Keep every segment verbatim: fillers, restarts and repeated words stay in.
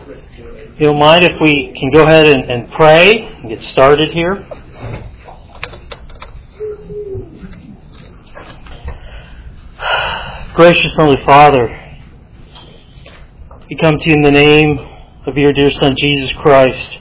you don't mind if we can go ahead and, and pray and get started here? Gracious Holy Father, we come to you in the name of your dear Son, Jesus Christ.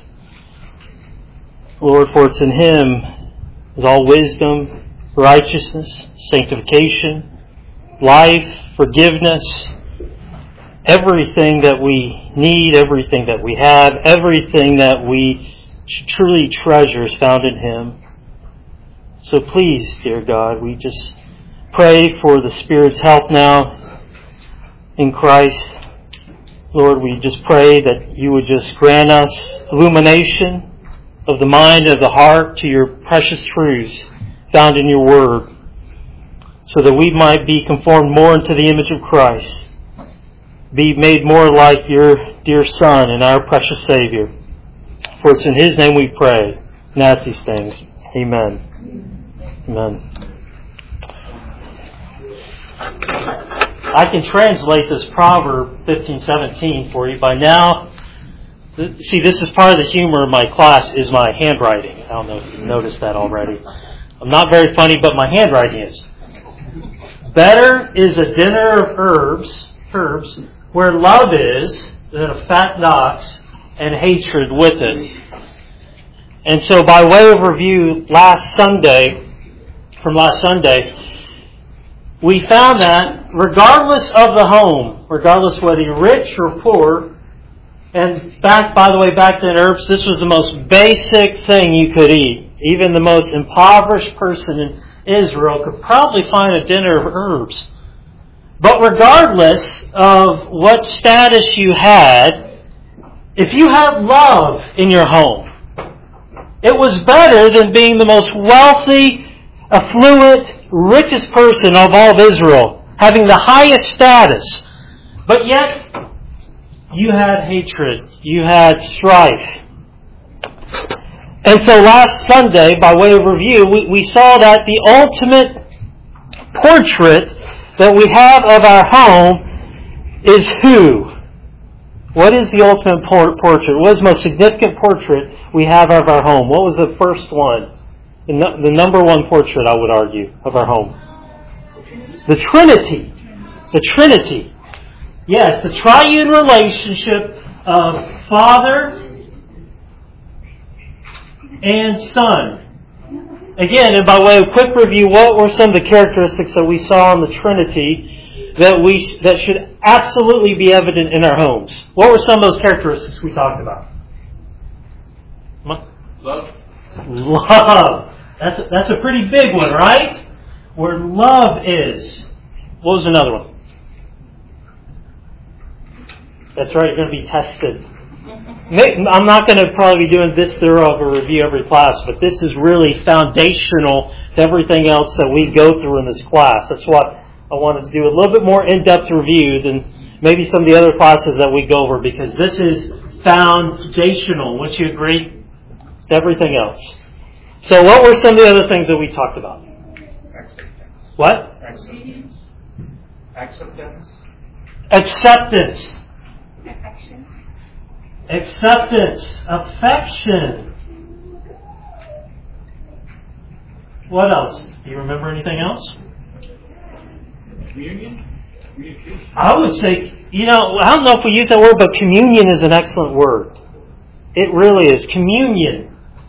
Lord, for it's in Him is all wisdom, righteousness, sanctification, life, forgiveness, everything that we need, everything that we have, everything that we truly treasure is found in Him. So please, dear God, we just pray for the Spirit's help now in Christ. Lord, we just pray that you would just grant us illumination of the mind and of the heart to your precious truths found in your Word, so that we might be conformed more into the image of Christ, be made more like your dear Son and our precious Savior. For it's in His name we pray and ask these things. Amen. Amen. I can translate this Proverb fifteen seventeen for you. By now, see, this is part of the humor of my class is my handwriting. I don't know if you've noticed that already. I'm not very funny, but my handwriting is. Better is a dinner of herbs, herbs, where love is, than a fat ox and hatred with it. And so by way of review, last Sunday, from last Sunday, we found that regardless of the home, regardless whether you're rich or poor, and back, by the way, back then herbs, this was the most basic thing you could eat. Even the most impoverished person in Israel could probably find a dinner of herbs. But regardless of what status you had, if you had love in your home, it was better than being the most wealthy, affluent, richest person of all of Israel, having the highest status. But yet, you had hatred. You had strife. And so last Sunday, by way of review, we, we saw that the ultimate portrait that we have of our home is who? What is the ultimate por- portrait? What is the most significant portrait we have of our home? What was the first one? The, no, the number one portrait, I would argue, of our home. The Trinity. The Trinity. Yes, the triune relationship of Father and Son. Again, and by way of quick review, what were some of the characteristics that we saw in the Trinity that we that should absolutely be evident in our homes? What were some of those characteristics we talked about? Love. Love. That's a, that's a pretty big one, right? Where love is. What was another one? That's right, you're going to be tested. I'm not going to probably be doing this thorough of a review every class, but this is really foundational to everything else that we go through in this class. That's what I wanted to do, a little bit more in-depth review than maybe some of the other classes that we go over, because this is foundational. Wouldn't you agree? To everything else. So what were some of the other things that we talked about? Acceptance. What? Acceptance. Acceptance. Acceptance. Affection. Acceptance. Affection. What else? Do you remember anything else? Communion. Communication. I would say, you know, I don't know if we use that word, but communion is an excellent word. It really is. Communion.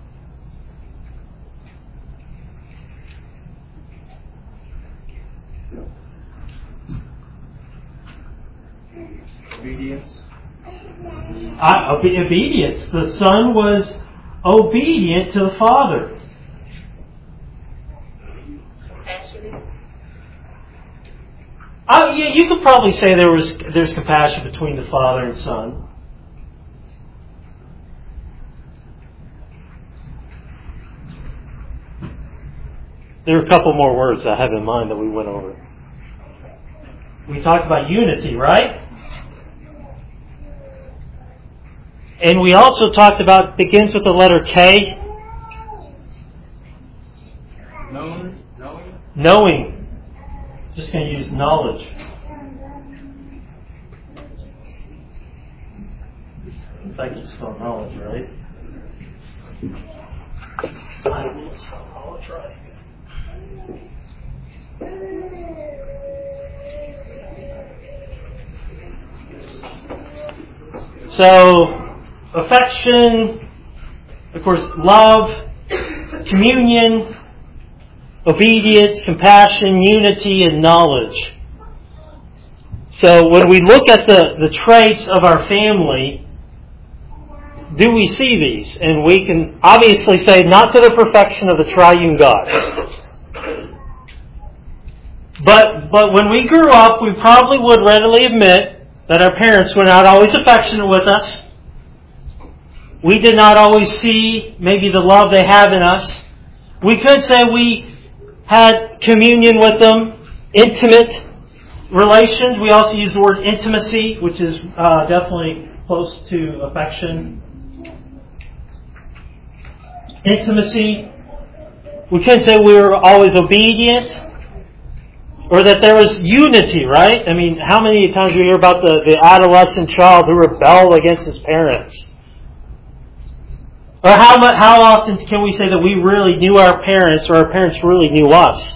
Obedience. Uh, obedience. The Son was obedient to the Father. Compassion. Uh, yeah, you could probably say there was there's compassion between the Father and Son. There are a couple more words I have in mind that we went over. We talked about unity, right? And we also talked about, begins with the letter K. Knowing. Knowing. Knowing. Just going to use knowledge. In fact, you spell knowledge, right? I will spell knowledge right. So, affection, of course, love, communion, obedience, compassion, unity, and knowledge. So when we look at the, the traits of our family, do we see these? And we can obviously say not to the perfection of the triune God. But but when we grew up, we probably would readily admit that our parents were not always affectionate with us. We did not always see maybe the love they have in us. We could say we had communion with them, intimate relations. We also use the word intimacy, which is uh, definitely close to affection. Intimacy. We could say we were always obedient. Or that there was unity, right? I mean, how many times do we hear about the, the adolescent child who rebelled against his parents? Or how much, how often can we say that we really knew our parents or our parents really knew us?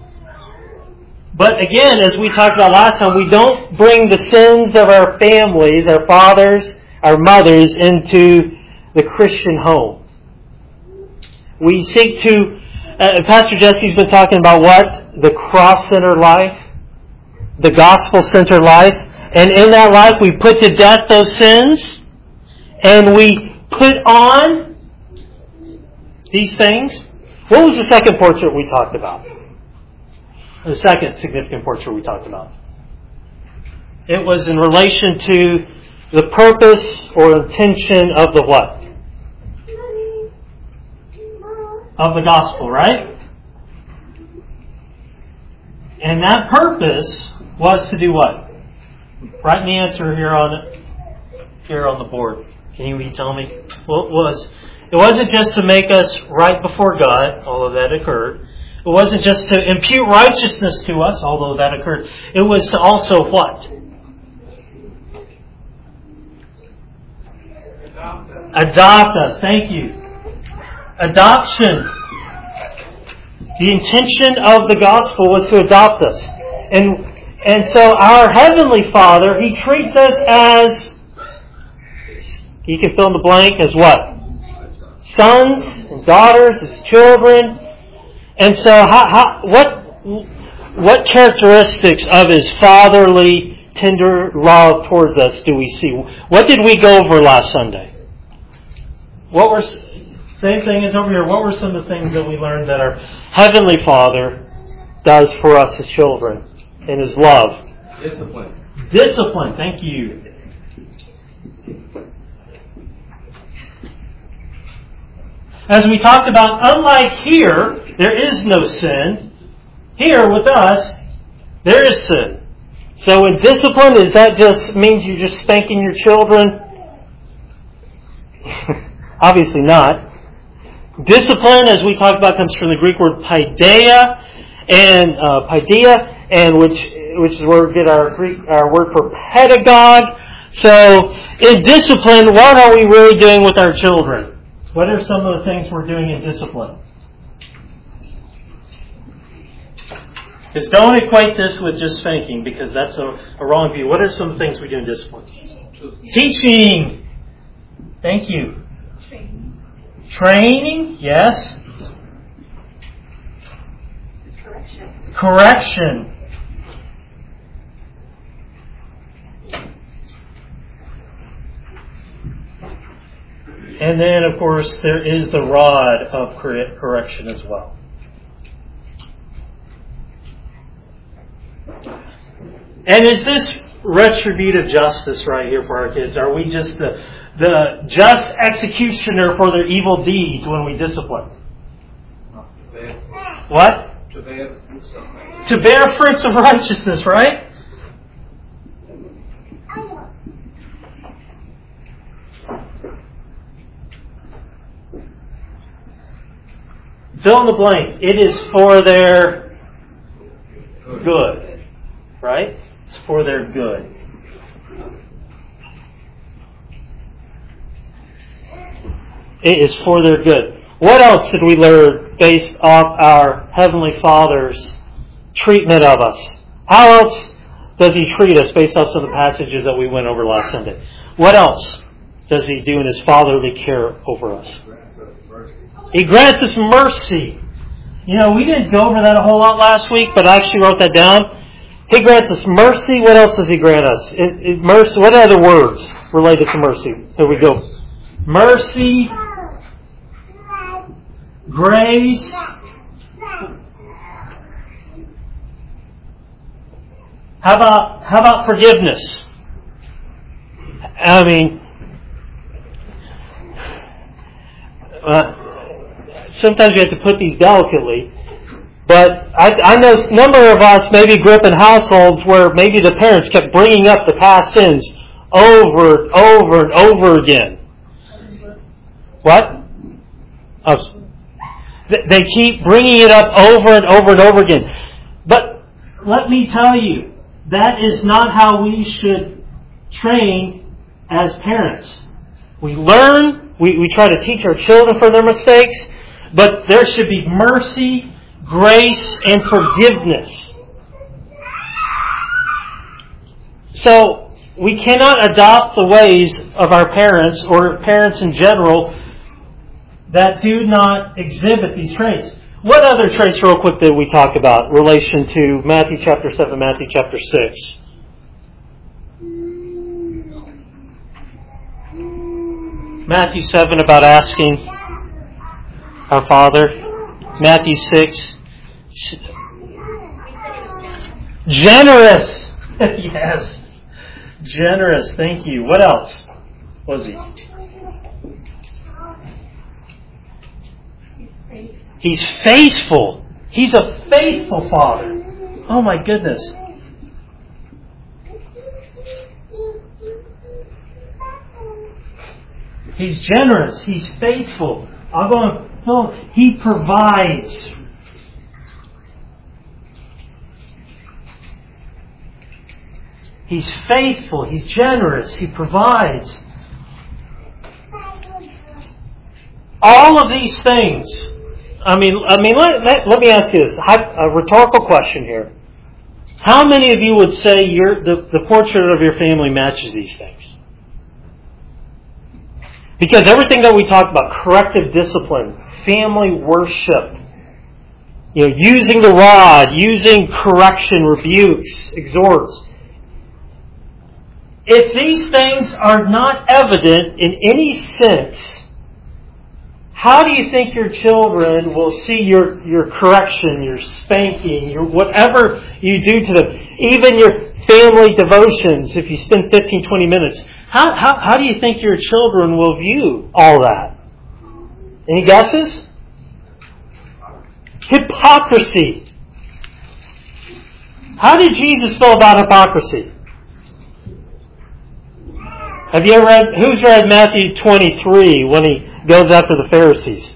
But again, as we talked about last time, we don't bring the sins of our families, our fathers, our mothers, into the Christian home. We seek to, uh, Pastor Jesse's been talking about what? The cross-centered life, the gospel-centered life. And in that life, we put to death those sins, and we put on these things. What was the second portrait we talked about? The second significant portrait we talked about. It was in relation to the purpose or intention of the what? Of the gospel, right? And that purpose was to do what? Write the answer here on here on the board. Can you tell me what it was? It wasn't just to make us right before God, although that occurred. It wasn't just to impute righteousness to us, although that occurred. It was to also what? Adopt us. Adopt us. Thank you. Adoption. The intention of the gospel was to adopt us. And and so our Heavenly Father, He treats us as, you can fill in the blank, as what? Sons and daughters, as children. And so how, how, what, what characteristics of His fatherly, tender love towards us do we see? What did we go over last Sunday? What were... Same thing as over here. What were some of the things that we learned that our Heavenly Father does for us as children in His love? Discipline. Discipline. Thank you. As we talked about, unlike here, there is no sin. Here with us, there is sin. So in discipline, does that just mean you're just spanking your children? Obviously not. Discipline, as we talked about, comes from the Greek word paideia, and uh, paideia, and which which is where we get our Greek our word for pedagogue. So, in discipline, what are we really doing with our children? What are some of the things we're doing in discipline? Because don't equate this with just spanking, because that's a, a wrong view. What are some of the things we do in discipline? Teaching. Thank you. Training, yes. Correction. Correction. And then, of course, there is the rod of correction as well. And is this retributive justice right here for our kids? Are we just the the just executioner for their evil deeds when we discipline? What? To bear fruits of righteousness. To bear fruits of righteousness, right? Fill in the blank. It is for their good. Right? It's for their good. It is for their good. What else did we learn based off our Heavenly Father's treatment of us? How else does He treat us based off some of the passages that we went over last Sunday? What else does He do in His fatherly care over us? He grants us mercy. You know, we didn't go over that a whole lot last week, but I actually wrote that down. He grants us mercy. What else does He grant us? It, it, mercy. What other words related to mercy? Here we go. Mercy, grace, how about how about forgiveness? I mean, uh, sometimes we have to put these delicately. But I, I know a number of us maybe grew up in households where maybe the parents kept bringing up the past sins over and over and over again. What? Oh, they keep bringing it up over and over and over again. But let me tell you, that is not how we should train as parents. We learn, we, we try to teach our children from their mistakes, but there should be mercy, grace, and forgiveness. So, we cannot adopt the ways of our parents or parents in general that do not exhibit these traits. What other traits, real quick, did we talk about in relation to Matthew chapter seven, Matthew chapter six? Matthew seven about asking our Father. Matthew six, generous. Yes, generous. Thank you. What else was He? He's faithful. He's a faithful Father. Oh my goodness. He's generous. He's faithful. I'll go and no, He provides. He's faithful. He's generous. He provides. All of these things. I mean, I mean. Let, let, let me ask you this: a rhetorical question here. How many of you would say your the, the portrait of your family matches these things? Because everything that we talked about, corrective discipline, family worship, you know, using the rod, using correction, rebukes, exhorts. If these things are not evident in any sense, how do you think your children will see your, your correction, your spanking, your whatever you do to them, even your family devotions, if you spend fifteen, twenty minutes, how, how, how do you think your children will view all that? Any guesses? Hypocrisy. How did Jesus feel about hypocrisy? Have you ever read, who's read Matthew twenty-three when he goes after the Pharisees?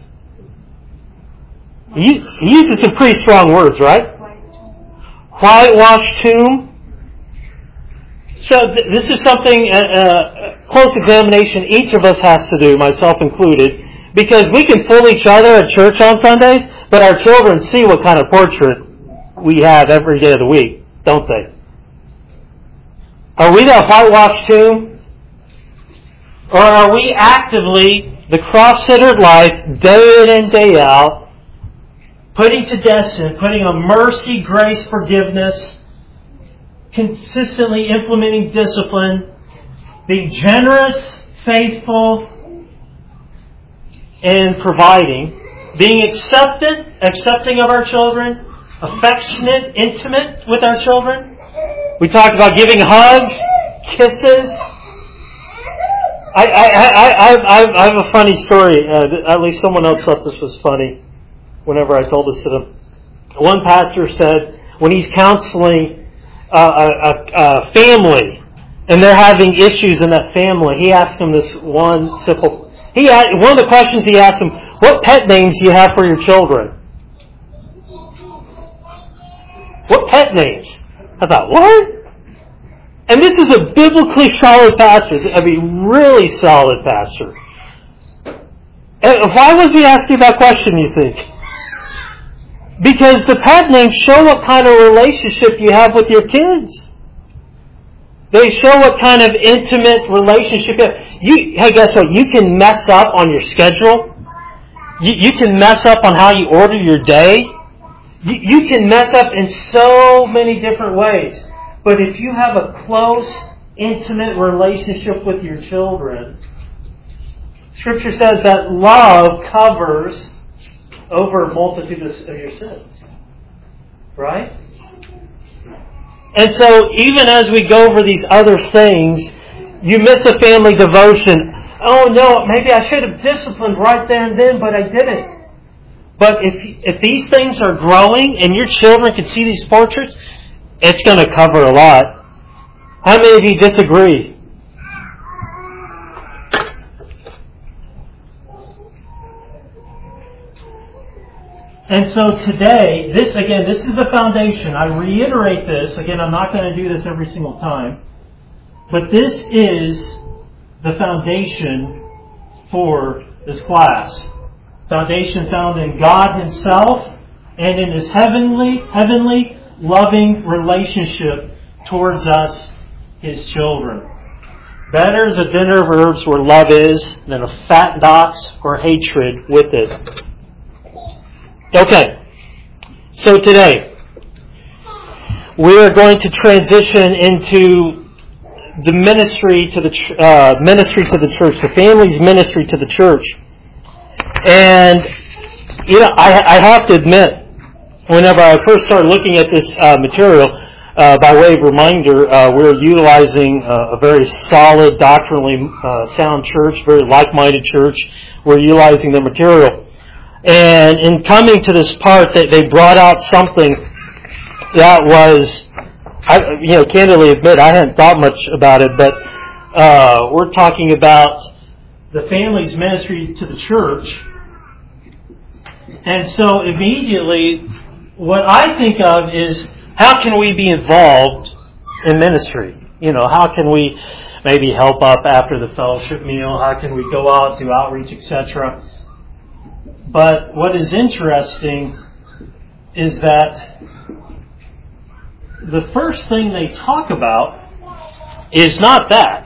He, he uses some pretty strong words, right? Whitewashed tomb. So th- this is something, uh, uh, close examination each of us has to do, myself included, because we can fool each other at church on Sundays, but our children see what kind of portrait we have every day of the week, don't they? Are we that whitewashed tomb? Or are we actively, the cross-centered life, day in and day out, putting to death sin, putting on mercy, grace, forgiveness, consistently implementing discipline, being generous, faithful, and providing, being acceptant, accepting of our children, affectionate, intimate with our children. We talked about giving hugs, kisses. I, I, I, I, I have a funny story. Uh, at least someone else thought this was funny whenever I told this to them. One pastor said when he's counseling uh, a, a, a family and they're having issues in that family, he asked them this one simple... He had, one of the questions he asked them, what pet names do you have for your children? What pet names? I thought, what? And this is a biblically solid pastor. I mean, really solid pastor. And why was he asking that question, you think? Because the pet names show what kind of relationship you have with your kids. They show what kind of intimate relationship you have. You, hey, guess what? You can mess up on your schedule. You, you can mess up on how you order your day. You, you can mess up in so many different ways. But if you have a close, intimate relationship with your children, Scripture says that love covers over a multitude of your sins. Right? And so, even as we go over these other things, you miss a family devotion. Oh no, maybe I should have disciplined right there and then, but I didn't. But if if these things are growing and your children can see these portraits, it's going to cover a lot. How many of you disagree? And so today, this again, this is the foundation. I reiterate this. Again, I'm not going to do this every single time. But this is the foundation for this class. Foundation found in God Himself and in His heavenly, heavenly, loving relationship towards us, His children. Better is a dinner of herbs where love is than a fattened ox or hatred with it. Okay, so today we are going to transition into the ministry to the uh, ministry to the church, the family's ministry to the church. And you know, I, I have to admit, whenever I first started looking at this uh, material, uh, by way of reminder, uh, we're utilizing uh, a very solid, doctrinally uh, sound church, very like-minded church. We're utilizing the material. And in coming to this part, that they brought out something that was, I, you know, candidly admit, I hadn't thought much about it, but uh, we're talking about the family's ministry to the church. And so immediately, what I think of is, how can we be involved in ministry? You know, how can we maybe help up after the fellowship meal? How can we go out, do outreach, et cetera? But what is interesting is that the first thing they talk about is not that.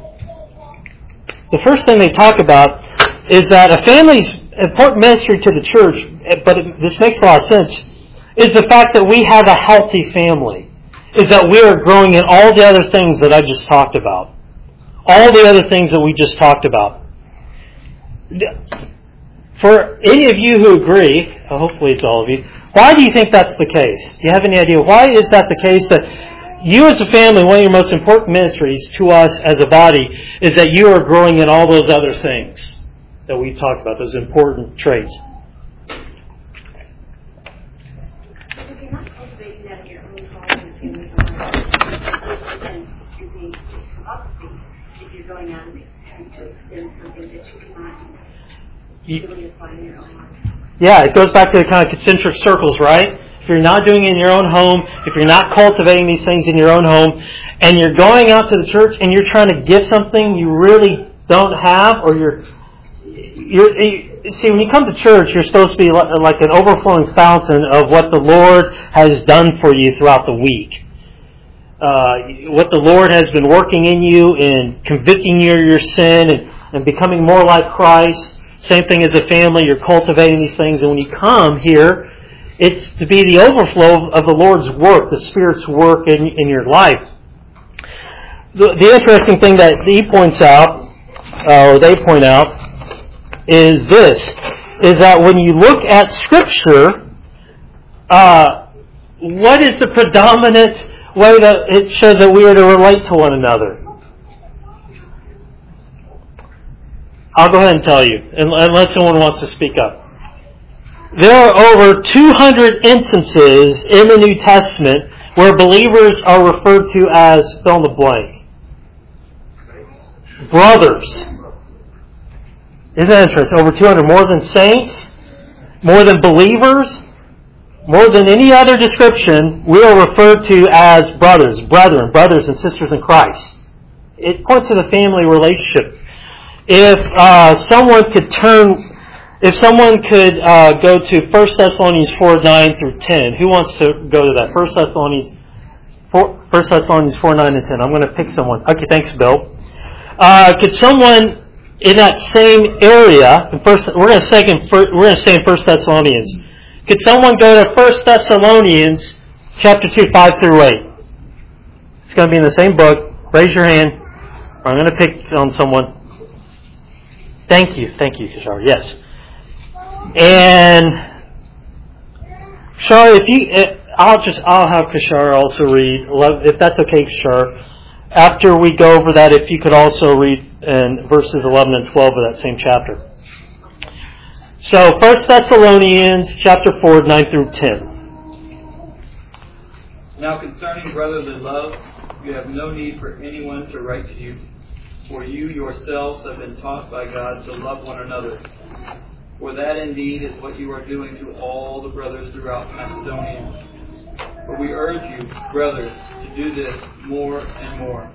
The first thing they talk about is that a family's important ministry to the church, but it, this makes a lot of sense, is the fact that we have a healthy family. Is that we are growing in all the other things that I just talked about. All the other things that we just talked about. For any of you who agree, hopefully it's all of you, why do you think that's the case? Do you have any idea? Why is that the case that you as a family, one of your most important ministries to us as a body is that you are growing in all those other things that we talked about, those important traits? If you're not cultivating that in your own home and family life, then you're being opposite if you're going out and to extend something that you cannot really apply in your own life. Yeah, it goes back to the kind of concentric circles, right? If you're not doing it in your own home, if you're not cultivating these things in your own home, and you're going out to the church and you're trying to give something you really don't have, or you're, you're, you, see, when you come to church, you're supposed to be like an overflowing fountain of what the Lord has done for you throughout the week. Uh, what the Lord has been working in you and convicting you of your sin and, and becoming more like Christ. Same thing as a family, you're cultivating these things, and when you come here, it's to be the overflow of the Lord's work, the Spirit's work in, in your life. The, the interesting thing that he points out, uh, or they point out, is this, is that when you look at Scripture, uh, what is the predominant way that it shows that we are to relate to one another? I'll go ahead and tell you, unless someone wants to speak up. There are over two hundred instances in the New Testament where believers are referred to as fill in the blank. Brothers. Isn't that interesting? Over two hundred. More than saints, more than believers, more than any other description, we are referred to as brothers, brethren, brothers and sisters in Christ. It points to the family relationship. If uh, someone could turn if someone could uh, go to First Thessalonians four, nine through ten. Who wants to go to that? First Thessalonians four, First Thessalonians four, nine and ten. I'm going to pick someone. Okay, thanks, Bill. Uh, could someone in that same area, in first, we're going to stay in, we're going to stay in First Thessalonians. Could someone go to First Thessalonians chapter two, five through eight? It's going to be in the same book. Raise your hand. I'm going to pick on someone. Thank you. Thank you, Kishar. Yes. And Kishar, if you, I'll just, I'll have Kishar also read, if that's okay, Kishar. After we go over that, if you could also read in verses eleven and twelve of that same chapter. So, First Thessalonians chapter four, nine through ten. Now concerning brotherly love, you have no need for anyone to write to you, for you yourselves have been taught by God to love one another. For that indeed is what you are doing to all the brothers throughout Macedonia. But we urge you, brothers, to do this more and more.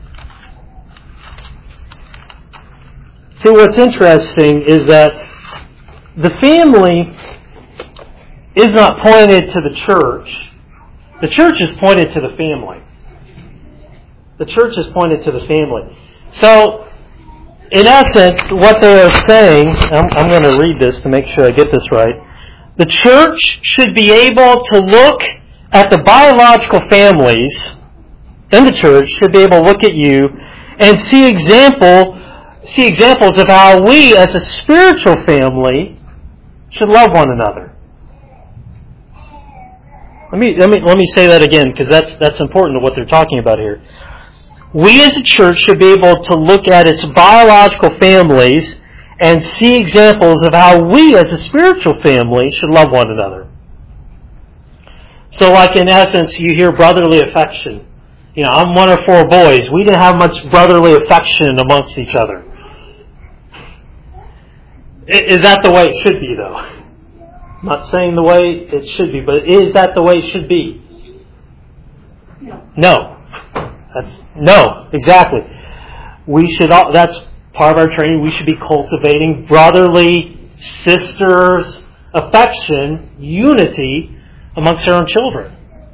See, what's interesting is that the family is not pointed to the church. The church is pointed to the family. The church is pointed to the family. So, in essence, what they are saying, I'm, I'm going to read this to make sure I get this right. The church should be able to look at the biological families in the church, should be able to look at you and see example, see examples of how we as a spiritual family should love one another. Let me, let me, let me say that again, because that's, that's important to what they're talking about here. We as a church should be able to look at its biological families and see examples of how we as a spiritual family should love one another. So like in essence, you hear brotherly affection. You know, I'm one of four boys. We didn't have much brotherly affection amongst each other. Is that the way it should be, though? I'm not saying the way it should be, but is that the way it should be? No. No. That's, no, exactly. We should, all, that's part of our training. We should be cultivating brotherly, sisters, affection, unity amongst our own children.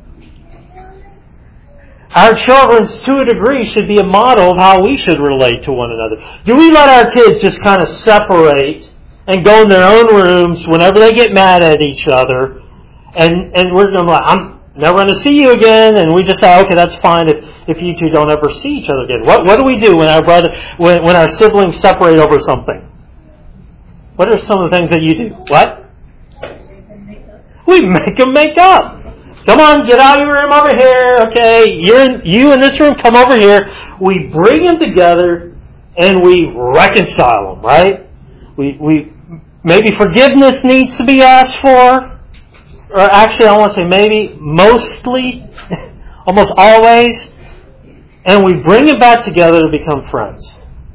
Our children, to a degree, should be a model of how we should relate to one another. Do we let our kids just kind of separate and go in their own rooms whenever they get mad at each other, and, and we're going to be like, I'm never going to see you again, and we just say, okay, that's fine if, if you two don't ever see each other again. What what do we do when our brother when, when our siblings separate over something? What are some of the things that you do? What? We make them make up. Come on, get out of your room over here. Okay, you're in, you in this room, come over here. We bring them together and we reconcile them, right? We we maybe forgiveness needs to be asked for. Or actually, I want to say maybe, mostly, almost always. And we bring them back together to become friends.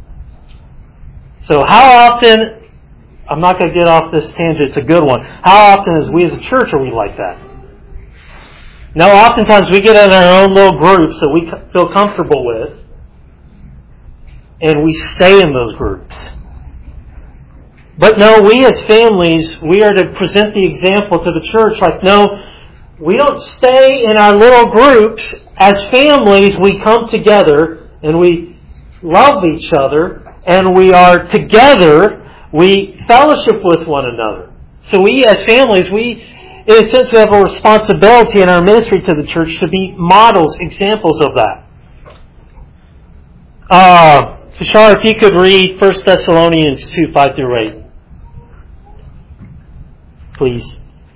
So how often... I'm not going to get off this tangent. It's a good one. How often as we as a church are we like that? No, oftentimes we get in our own little groups that we feel comfortable with, and we stay in those groups. But no, we as families, we are to present the example to the church. Like, no, we don't stay in our little groups. As families, we come together and we love each other, and we are together. We fellowship with one another. So we, as families, we, in a sense, we have a responsibility in our ministry to the church to be models, examples of that. Uh, Kishar, if you could read First Thessalonians two, five through eight. Please.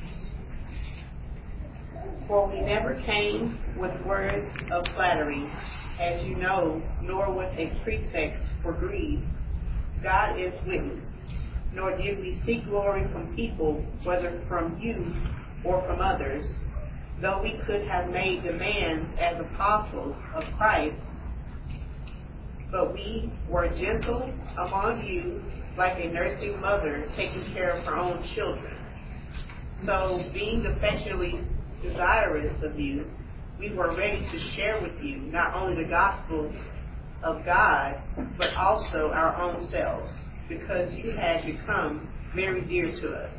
For we never came with words of flattery, as you know, nor with a pretext for greed. God is witness. Nor did we seek glory from people, whether from you or from others, though we could have made demands as apostles of Christ. But we were gentle among you, like a nursing mother taking care of her own children. So, being affectionately desirous of you, we were ready to share with you not only the gospel of God, but also our own selves. because you had become very dear to us.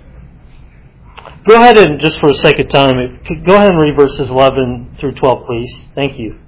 Go ahead and, just for the sake of time, go ahead and read verses eleven through twelve, please. Thank you.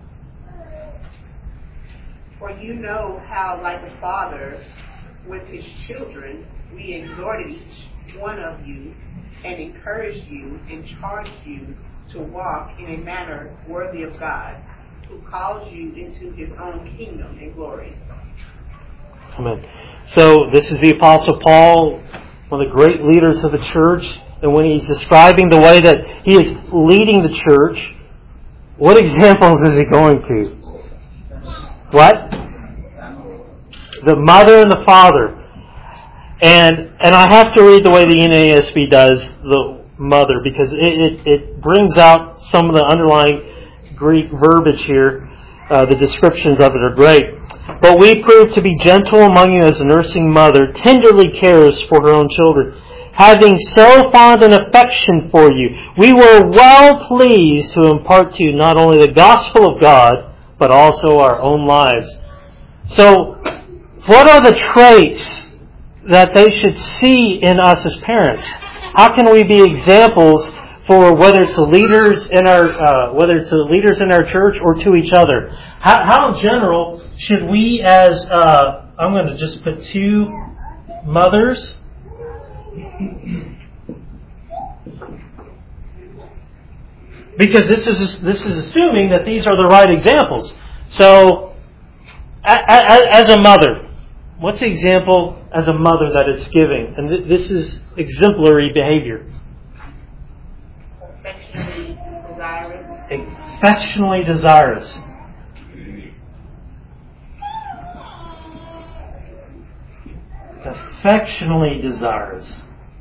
For you know how, like a father with his children, we exhorted each one of you and encouraged you and charged you to walk in a manner worthy of God, who calls you into his own kingdom and glory. Amen. So this is the Apostle Paul, one of the great leaders of the church, and when he's describing the way that he is leading the church, what examples is he going to? What? The mother and the father. And and I have to read the way the N A S B does the mother, because it, it, it brings out some of the underlying Greek verbiage here. Uh, the descriptions of it are great. But we prove to be gentle among you as a nursing mother tenderly cares for her own children, having so fond an affection for you. We were well pleased to impart to you not only the gospel of God, but also our own lives. So, what are the traits that they should see in us as parents? How can we be examples for whether it's the leaders in our uh, whether it's the leaders in our church or to each other? How, how in general should we, as uh, I'm going to just put two mothers, because this is this is assuming that these are the right examples. So, a, a, as a mother, what's the example as a mother that it's giving? And th- this is exemplary behavior. Affectionately desirous. Affectionately desirous. Affectionately desirous.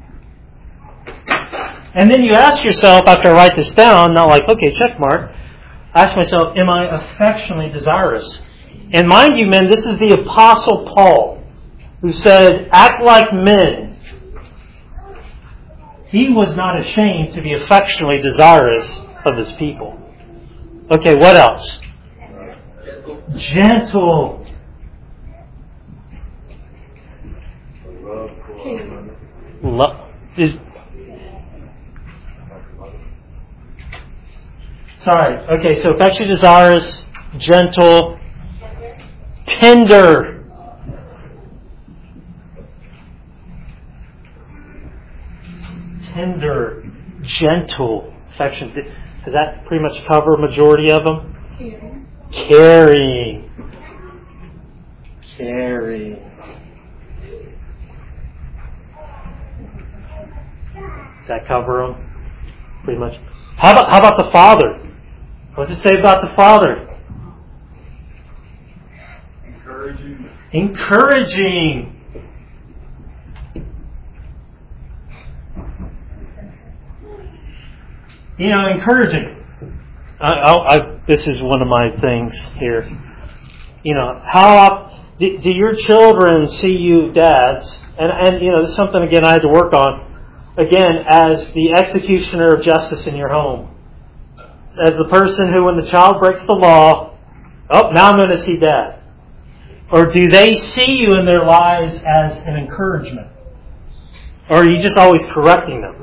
And then you ask yourself, after I write this down, not like, okay, check mark. Ask myself, am I affectionately desirous? And mind you, men, this is the Apostle Paul, who said, act like men. He was not ashamed to be affectionately desirous of his people. Okay, what else? Gentle. Love is. Sorry. Okay, so affectionately desirous, gentle, tender. Tender, gentle, affection. Does that pretty much cover a majority of them? Caring. Caring. Caring. Does that cover them? Pretty much. How about, how about the father? What does it say about the father? Encouraging. Encouraging. You know, encouraging. I, I, I, this is one of my things here. You know, how do, do your children see you dads? And, and, you know, this is something, again, I had to work on. Again, as the executioner of justice in your home. As the person who, when the child breaks the law, oh, now I'm going to see dad. Or do they see you in their lives as an encouragement? Or are you just always correcting them?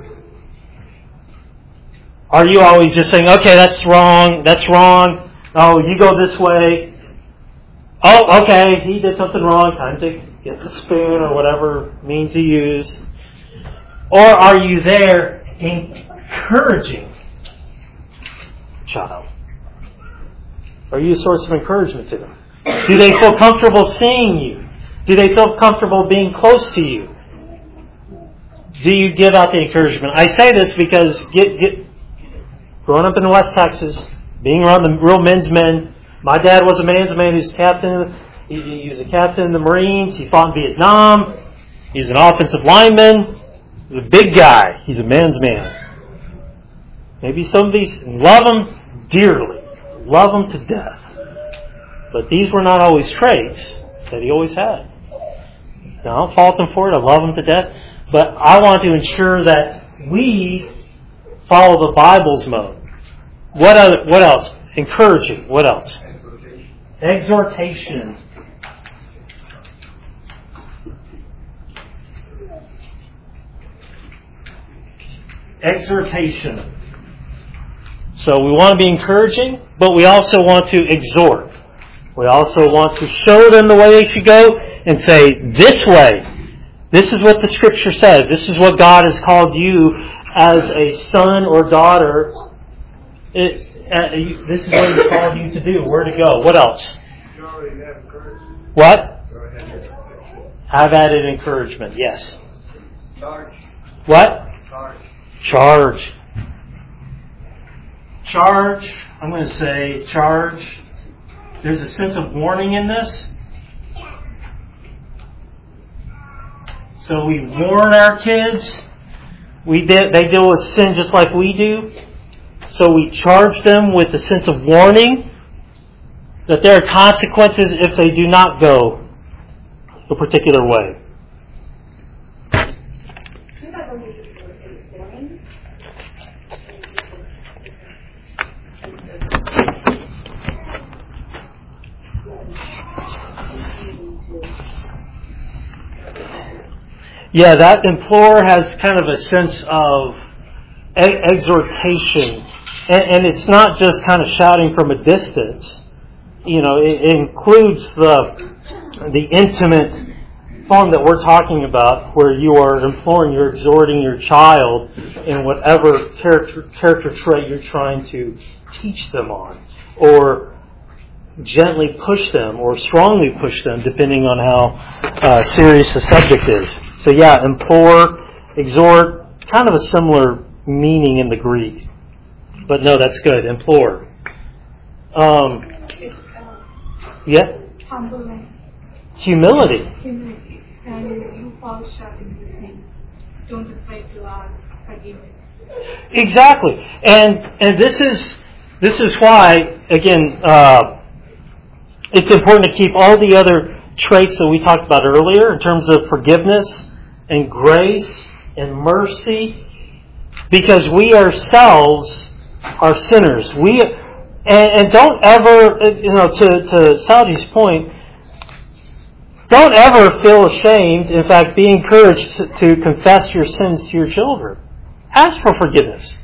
Are you always just saying, okay, that's wrong, that's wrong, oh, you go this way, oh, okay, he did something wrong, time to get the spoon or whatever means you use. Or are you there encouraging child? Are you a source of encouragement to them? Do they feel comfortable seeing you? Do they feel comfortable being close to you? Do you give out the encouragement? I say this because get, get, growing up in West Texas, being around the real men's men, my dad was a man's man who's captain. He, he was a captain in the Marines. He fought in Vietnam. He's an offensive lineman. He's a big guy. He's a man's man. Maybe some of these, love him dearly. Love him to death. But these were not always traits that he always had. Now, I don't fault him for it. I love him to death. But I want to ensure that we follow the Bible's mode. What other, what else? Encouraging. What else? Exhortation. Exhortation. exhortation. So we want to be encouraging, but we also want to exhort. We also want to show them the way they should go and say, this way. This is what the Scripture says. This is what God has called you as a son or daughter. It, uh, this is what He's called you to do. Where to go. What else? You already have encouragement. What? You already have encouragement. Have added encouragement. Yes. Charge. What? Charge. Charge. Charge. I'm going to say charge. There's a sense of warning in this. So we warn our kids. We de- they deal with sin just like we do. So we charge them with a sense of warning that there are consequences if they do not go a particular way. Yeah, that implore has kind of a sense of e- exhortation. And, and it's not just kind of shouting from a distance. You know, it, it includes the the intimate form that we're talking about, where you are imploring, you're exhorting your child in whatever character, character trait you're trying to teach them on. Or gently push them, or strongly push them, depending on how uh, serious the subject is. So yeah, implore, exhort, kind of a similar meaning in the Greek. But no, that's good. Implore. Um, yeah? Humbleness. Humility. Humility. And you fall short in these things. Don't afraid to ask forgiveness. Exactly. And and this is this is why, again, uh, it's important to keep all the other traits that we talked about earlier in terms of forgiveness and grace and mercy, because we ourselves are sinners. We and, and don't ever, you know, to to Salji's point, don't ever feel ashamed. In fact, be encouraged to, to confess your sins to your children. Ask for forgiveness.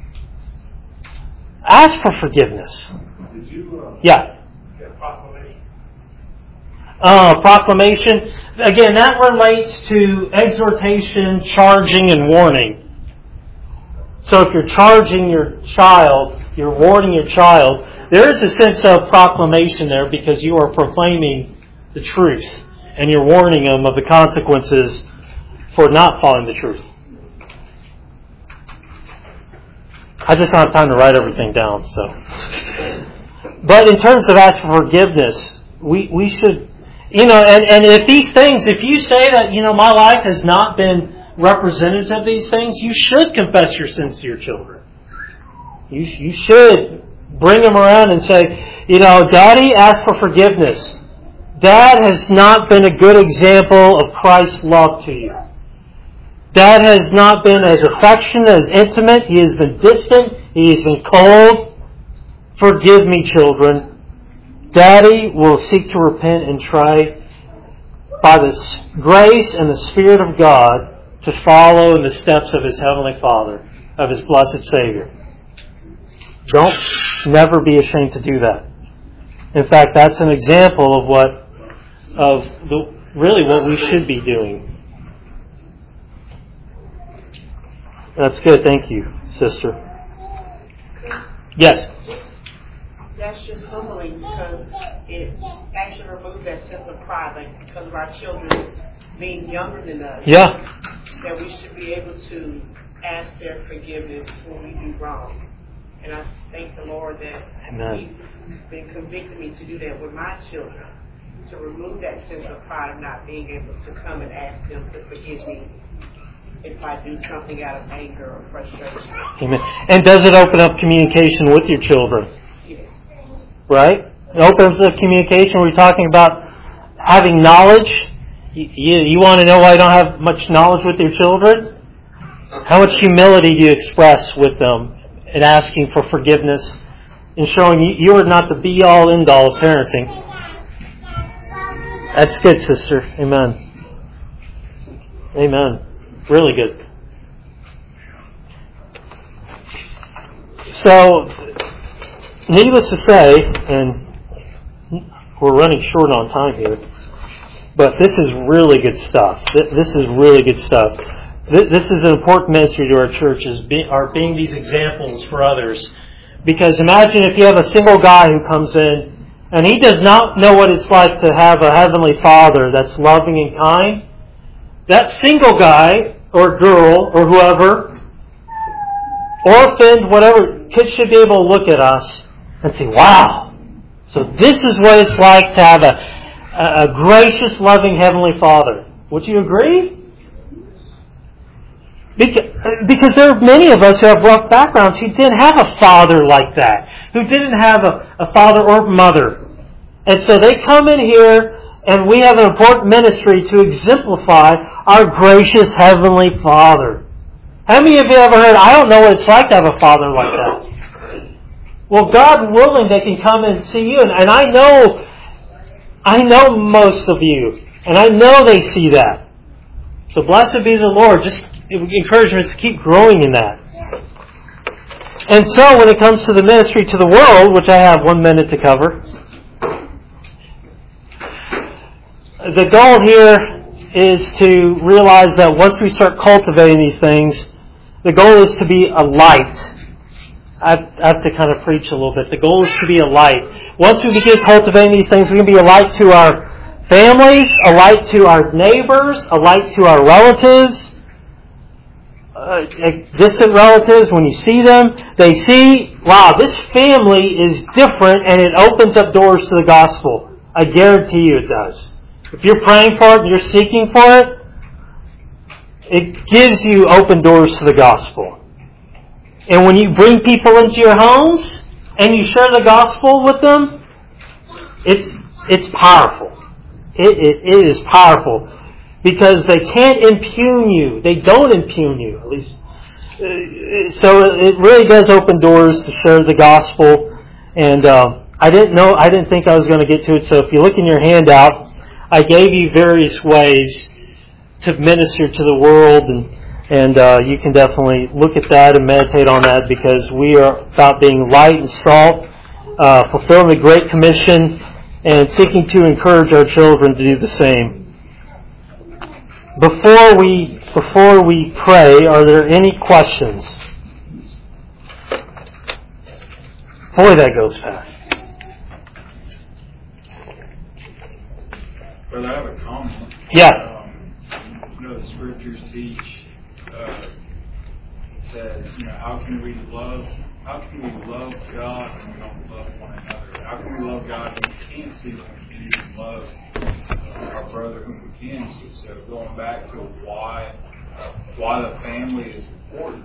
Ask for forgiveness. Did you uh, Yeah. get a proclamation? Uh, proclamation. Again, that relates to exhortation, charging, and warning. So if you're charging your child, you're warning your child, there is a sense of proclamation there because you are proclaiming the truth and you're warning them of the consequences for not following the truth. I just don't have time to write everything down, so. But in terms of asking for forgiveness, we, we should, you know, and, and if these things, if you say that, you know, my life has not been representative of these things, you should confess your sins to your children. You, you should bring them around and say, you know, Daddy, ask for forgiveness. Dad has not been a good example of Christ's love to you. Dad has not been as affectionate, as intimate. He has been distant. He has been cold. Forgive me, children. Daddy will seek to repent and try, by the grace and the Spirit of God, to follow in the steps of His Heavenly Father, of His blessed Savior. Don't never be ashamed to do that. In fact, that's an example of what, of the, really what we should be doing. That's good. Thank you, sister. Yes? That's just humbling because it actually removes that sense of pride, like because of our children being younger than us. Yeah. That we should be able to ask their forgiveness when we do wrong. And I thank the Lord that Amen. He's been convicting me to do that with my children, to remove that sense of pride of not being able to come and ask them to forgive me if I do something out of anger or frustration. Amen. And does it open up communication with your children? Yes. Right? It opens up communication. We're talking about having knowledge. You, you, you want to know why you don't have much knowledge with your children? How much humility do you express with them in asking for forgiveness and showing you, you are not the be-all, end-all of parenting? That's good, sister. Amen. Amen. Really good. So, needless to say, and we're running short on time here, but this is really good stuff. This is really good stuff. This is an important ministry to our church, is be, are being these examples for others. Because imagine if you have a single guy who comes in and he does not know what it's like to have a Heavenly Father that's loving and kind. That single guy or girl or whoever, orphaned, whatever, kid should be able to look at us and say, wow, so this is what it's like to have a, a gracious, loving Heavenly Father. Would you agree? Because there are many of us who have rough backgrounds who didn't have a father like that, who didn't have a, a father or mother. And so they come in here and we have an important ministry to exemplify our gracious Heavenly Father. How many of you ever heard, I don't know what it's like to have a father like that? Well, God willing, they can come and see you. And, and I know, I know most of you. And I know they see that. So blessed be the Lord. Just encouragement to keep growing in that. And so when it comes to the ministry to the world, which I have one minute to cover, the goal here is to realize that once we start cultivating these things, the goal is to be a light. I have to kind of preach a little bit. The goal is to be a light. Once we begin cultivating these things, we can be a light to our families, a light to our neighbors, a light to our relatives, uh, distant relatives. When you see them, they see, wow, this family is different, and it opens up doors to the gospel. I guarantee you it does. If you're praying for it and you're seeking for it, it gives you open doors to the gospel. And when you bring people into your homes and you share the gospel with them, it's it's powerful. It, it, it is powerful. Because they can't impugn you. They don't impugn you, at least. So it really does open doors to share the gospel. And uh, I didn't know, I didn't think I was going to get to it. So if you look in your handout, I gave you various ways to minister to the world, and and uh, you can definitely look at that and meditate on that, because we are about being light and salt, uh, fulfilling the Great Commission, and seeking to encourage our children to do the same. Before we before we pray, are there any questions? Boy, that goes fast. Brother, I have a comment. Yeah. Um, you know, the scriptures teach, uh, says, you know, how can we love, how can we love God when we don't love one another? How can we love God when we can't see Him? We can even love uh, our brother whom we can see. So going back to why, why the family is important,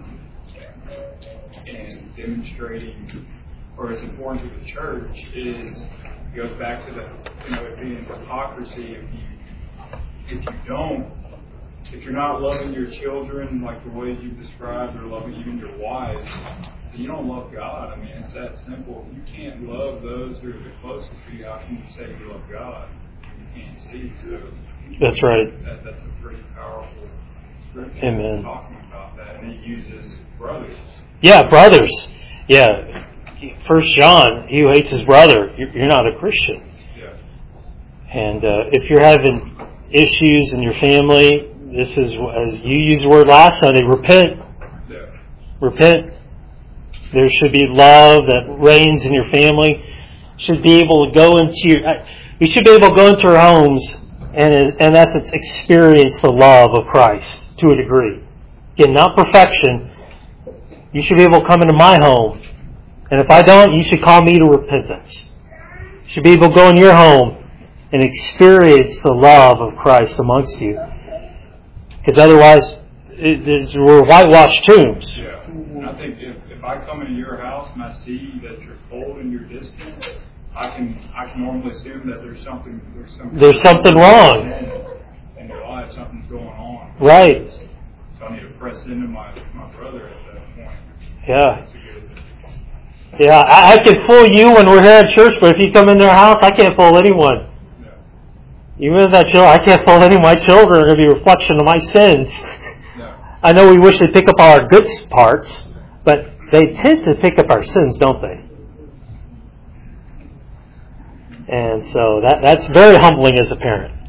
and demonstrating, or it's important to the church, is it goes back to the, you know, it being hypocrisy. If you if you don't, if you're not loving your children like the ways you've described, or loving even your wives, then you don't love God. I mean, it's that simple. If you can't love those who are the closest to you, how can you say you love God? You can't see. So that's right. That, that's a pretty powerful scripture. Amen. Talking about that, and it uses brothers. Yeah, brothers. Yeah. First John, he who hates his brother, you're not a Christian. Yeah. And uh, if you're having issues in your family, this is, as you used the word last Sunday, repent. Yeah. Repent. There should be love that reigns in your family. Should be able to go into your, we should be able to go into our homes and, in essence, experience the love of Christ to a degree. Again, not perfection. You should be able to come into my home. And if I don't, you should call me to repentance. You should be able to go in your home and experience the love of Christ amongst you. Because otherwise, it is, we're whitewashed tombs. Yeah. And I think if, if I come into your house and I see that you're cold and you're distant, I can I can normally assume that there's something there's something, there's something wrong in your life. Something's going on. Right. So I need to press into my my brother at that point. Yeah. Yeah, I, I can fool you when we're here at church, but if you come in their house, I can't fool anyone. Yeah. Even if that children, I can't fool any of my children. They're going to be a reflection of my sins. Yeah. I know we wish they'd pick up our good parts, but they tend to pick up our sins, don't they? And so that that's very humbling as a parent.